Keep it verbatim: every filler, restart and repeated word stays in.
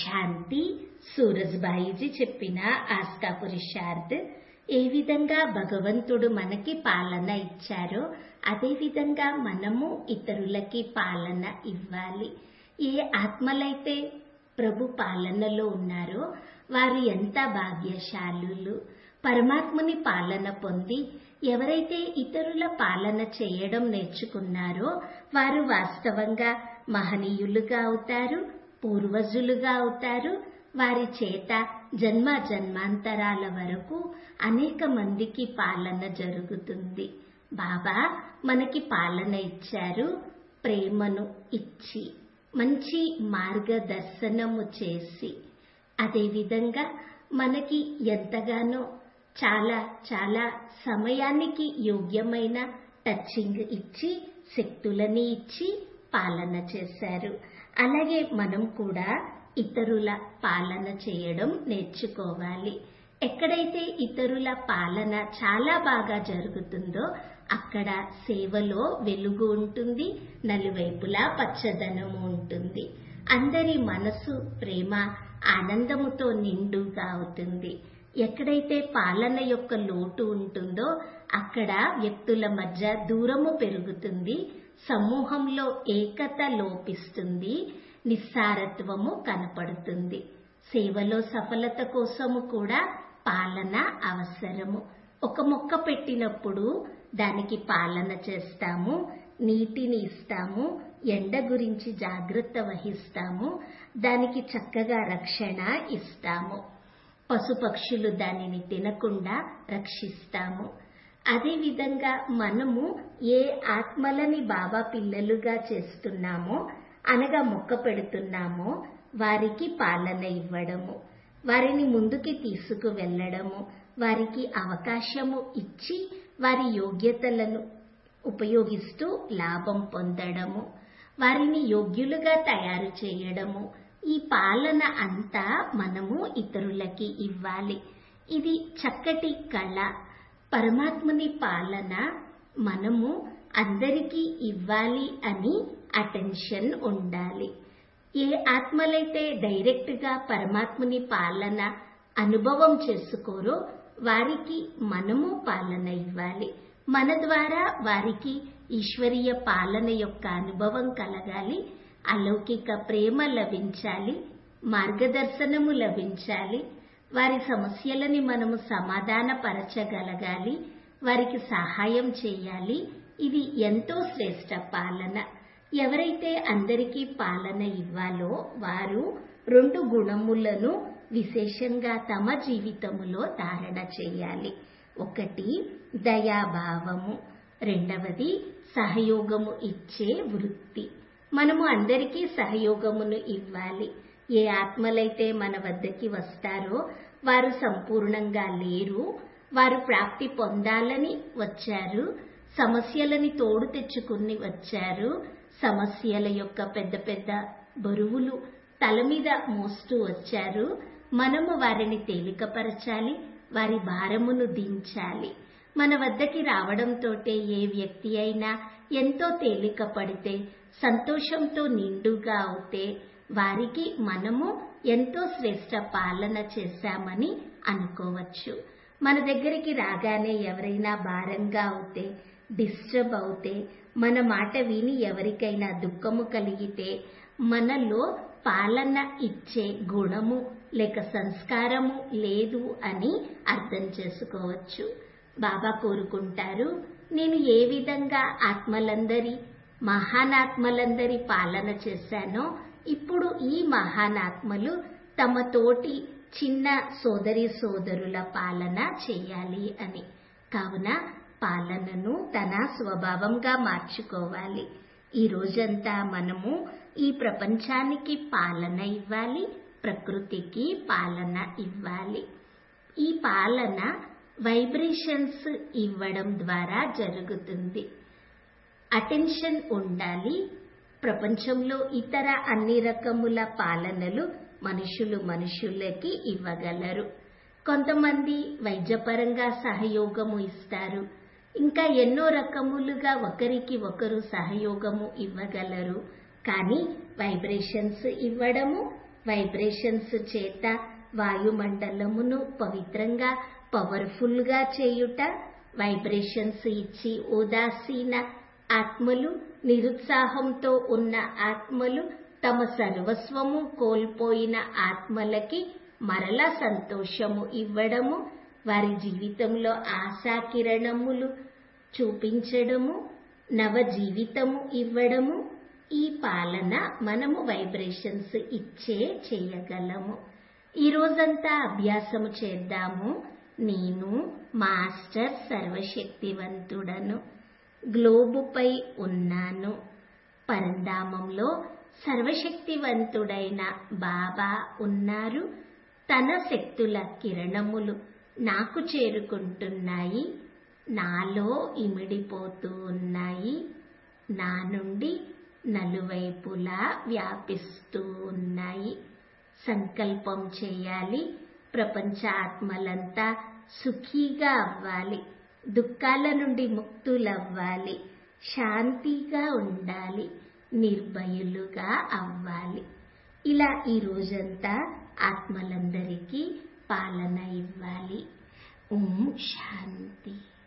శాంతి సూరజ్బాయిజీ చెప్పిన ఆస్థా పురుషార్థ్. ఏ విధంగా భగవంతుడు మనకి పాలన ఇచ్చారో అదే విధంగా మనము ఇతరులకి పాలన ఇవ్వాలి. ఏ ఆత్మలైతే ప్రభు పాలనలో ఉన్నారో వారు ఎంత భాగ్యశాలులు. పరమాత్ముని పాలన పొంది ఎవరైతే ఇతరుల పాలన చేయడం నేర్చుకున్నారో వారు వాస్తవంగా మహనీయులుగా అవుతారు, పూర్వజులుగా అవుతారు. వారి చేత జన్మ జన్మాంతరాల వరకు అనేక మందికి పాలన జరుగుతుంది. బాబా మనకి పాలన ఇచ్చారు, ప్రేమను ఇచ్చి మంచి మార్గదర్శనము చేసి, అదేవిధంగా మనకి ఎంతగానో చాలా చాలా సమయానికి యోగ్యమైన టచింగ్ ఇచ్చి శక్తులని ఇచ్చి పాలన చేశారు. అలాగే మనం కూడా ఇతరుల పాలన చేయడం నేర్చుకోవాలి. ఎక్కడైతే ఇతరుల పాలన చాలా బాగా జరుగుతుందో అక్కడ సేవలో వెలుగు ఉంటుంది, నలువైపులా పచ్చదనము ఉంటుంది. అందరి మనసు ప్రేమ ఆనందముతో నిండుగా అవుతుంది. ఎక్కడైతే పాలన యొక్క లోటు ఉంటుందో అక్కడ వ్యక్తుల మధ్య దూరము పెరుగుతుంది, సమూహంలో ఏకత లోపిస్తుంది, నిస్సారత్వము కనపడుతుంది. సేవలో సఫలత కోసము కూడా పాలన అవసరము. ఒక మొక్క పెట్టినప్పుడు దానికి పాలన చేస్తాము, నీటిని ఇస్తాము, ఎండ గురించి జాగ్రత్త వహిస్తాము, దానికి చక్కగా రక్షణ ఇస్తాము. పశుపక్షులు దానిని తినకుండా రక్షిస్తాము. అదేవిధంగా మనము ఏ ఆత్మలని బాబా పిల్లలుగా చేస్తున్నామో అనగా మొక్క పెడుతున్నామో వారికి పాలన ఇవ్వడము, వారిని ముందుకి తీసుకు వెళ్ళడము, వారికి అవకాశము ఇచ్చి వారి యోగ్యతలను ఉపయోగిస్తూ లాభం పొందడము, వారిని యోగ్యులుగా తయారు చేయడము. ఈ పాలన అంతా మనము ఇతరులకి ఇవ్వాలి. ఇది చక్కటి కళ. పరమాత్ముని పాలన మనము అందరికీ ఇవ్వాలి అని అటెన్షన్ ఉండాలి. ఏ ఆత్మలైతే డైరెక్ట్ గా పరమాత్ముని పాలన అనుభవం చేసుకోరో వారికి మనము పాలన ఇవ్వాలి. మన ద్వారా వారికి ఈశ్వరీయ పాలన యొక్క అనుభవం కలగాలి, అలౌకిక ప్రేమ లభించాలి, మార్గదర్శనము లభించాలి. వారి సమస్యలని మనము సమాధానపరచగలగాలి, వారికి సహాయం చేయాలి. ఇది ఎంతో శ్రేష్ట పాలన. ఎవరైతే అందరికీ పాలన ఇవ్వాలో వారు రెండు గుణములను విశేషంగా తమ జీవితములో ధారణ చేయాలి. ఒకటి దయాభావము, రెండవది సహయోగము ఇచ్చే వృత్తి. మనము అందరికీ సహయోగమును ఇవ్వాలి. ఏ ఆత్మలైతే మన వద్దకి వస్తారో వారు సంపూర్ణంగా లేరు, వారు ప్రాప్తి పొందాలని వచ్చారు, సమస్యలని తోడు తెచ్చుకుని వచ్చారు, సమస్యల యొక్క పెద్ద పెద్ద బరువులు తల మీద మోస్తూ వచ్చారు. మనము వారిని తేలికపరచాలి, వారి భారమును దించాలి. మన వద్దకి రావడంతోటే ఏ వ్యక్తి అయినా ఎంతో తేలిక పడితే, సంతోషంతో నిండుగా అవుతే వారికి మనము ఎంతో శ్రేష్ట పాలన చేశామని అనుకోవచ్చు. మన దగ్గరికి రాగానే ఎవరైనా భారంగా అవుతే, డిస్టర్బ్ అవుతే, మన మాట విని ఎవరికైనా దుఃఖము కలిగితే మనలో పాలన ఇచ్చే గుణము లేక సంస్కారము లేదు అని అర్థం చేసుకోవచ్చు. బాబా కోరుకుంటారు, నేను ఏ విధంగా ఆత్మలందరి మహానాత్మలందరి పాలన చేశానో ఇప్పుడు ఈ మహానాత్మలు తమ తోటి చిన్న సోదరి సోదరుల పాలన చేయాలి అని. కావున పాలనను తన స్వభావంగా మార్చుకోవాలి. ఈ రోజంతా మనము ఈ ప్రపంచానికి పాలన ఇవ్వాలి, ప్రకృతికి పాలన ఇవ్వాలి. ఈ పాలన వైబ్రేషన్స్ ఇవ్వడం ద్వారా జరుగుతుంది. అటెన్షన్ ఉండాలి. ప్రపంచంలో ఇతర అన్ని రకముల పాలనలు మనుషులు మనుషులకి ఇవ్వగలరు. కొంతమంది వైద్యపరంగా సహయోగము ఇస్తారు, ఇంకా ఎన్నో రకములుగా ఒకరికి ఒకరు సహయోగము ఇవ్వగలరు. కానీ వైబ్రేషన్స్ ఇవ్వడము, వైబ్రేషన్స్ చేత వాయుమండలమును పవిత్రంగా పవర్ఫుల్ గా చేయుట, వైబ్రేషన్స్ ఇచ్చి ఉదాసీన ఆత్మలు, నిరుత్సాహంతో ఉన్న ఆత్మలు, తమ సర్వస్వము కోల్పోయిన ఆత్మలకి మరలా సంతోషము ఇవ్వడము, వారి జీవితంలో ఆశాకిరణములు చూపించడము, నవ జీవితము ఇవ్వడము, ఈ పాలన మనము వైబ్రేషన్స్ ఇచ్చే చేయగలము. ఈ రోజంతా అభ్యాసము చేద్దాము. నేను మాస్టర్ సర్వశక్తివంతుడను, గ్లోబుపై ఉన్నాను. పరంధామంలో సర్వశక్తివంతుడైన బాబా ఉన్నారు. తన శక్తుల కిరణములు నాకు చేరుకుంటున్నాయి, నాలో ఇమిడిపోతూ ఉన్నాయి, నా నుండి నలువైపులా వ్యాపిస్తూ ఉన్నాయి. సంకల్పం చేయాలి, ప్రపంచ ఆత్మలంతా సుఖీగా అవ్వాలి, దుఃఖాల నుండి ముక్తులవ్వాలి, శాంతిగా ఉండాలి, నిర్భయులుగా అవ్వాలి. ఇలా ఈ రోజంతా ఆత్మలందరికీ పాలన ఇవ్వాలి. ఓం శాంతి.